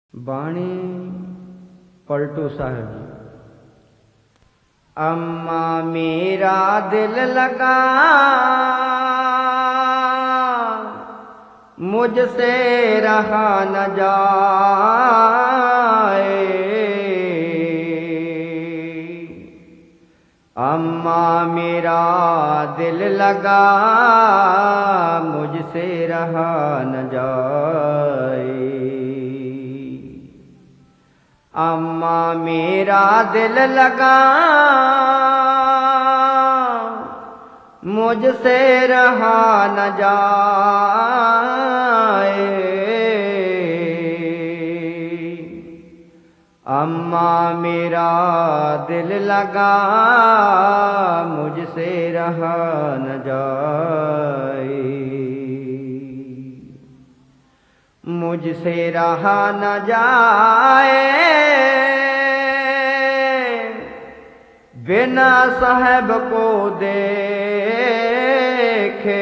बाणी पलटू साहब। अम्मा मेरा दिल लगा मुझसे रहा न जाए। अम्मा मेरा दिल लगा मुझसे रहा न जाए। अम्मा मेरा दिल लगा मुझसे रहा न जाए। अम्मा मेरा दिल लगा मुझसे रहा न जाए। मुझसे रहा न जाए बिना साहब को देखे।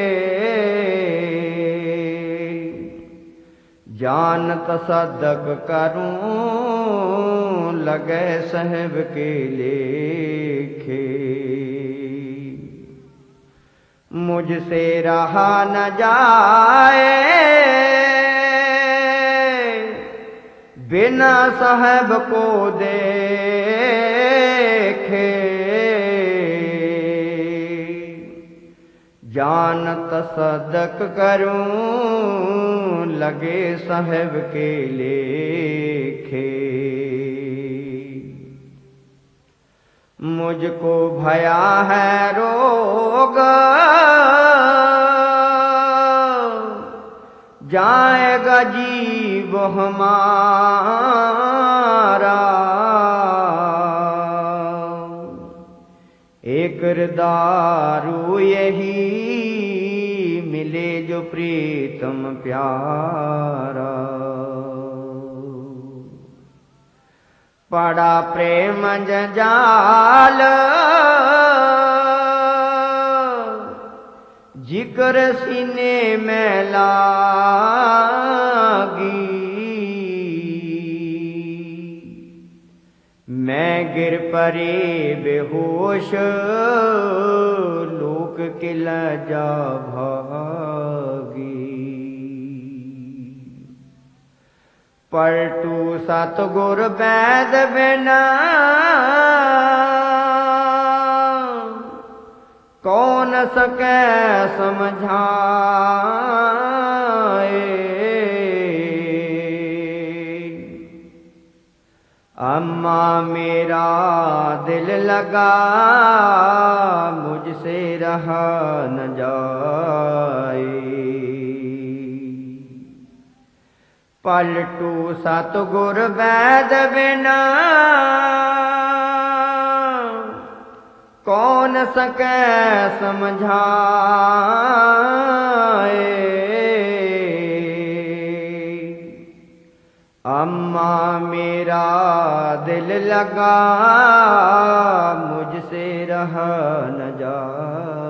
जान तसद्दक करूं लगे साहब के लेखे। मुझसे रहा न जाए बिना साहब को देखे। जान तसद्दक करूं लगे साहब के लेखे। मुझको भया है रोग जाएगा जीव हमारा। एक दारू यही मिले जो प्रीतम प्यारा। पड़ा प्रेम जंजाल जिक्र सीने में लागी। मैं गिर परे बेहोश लोक के लजा भागी। पलटू सतगुर वैद बिना कौन सके समझाए। अम्मा मेरा दिल लगा मुझसे रहा न जाए। पलटू सतगुर वैद बिना कौन सके समझाए। अम्मा मेरा दिल लगा मुझसे रहा न जाए।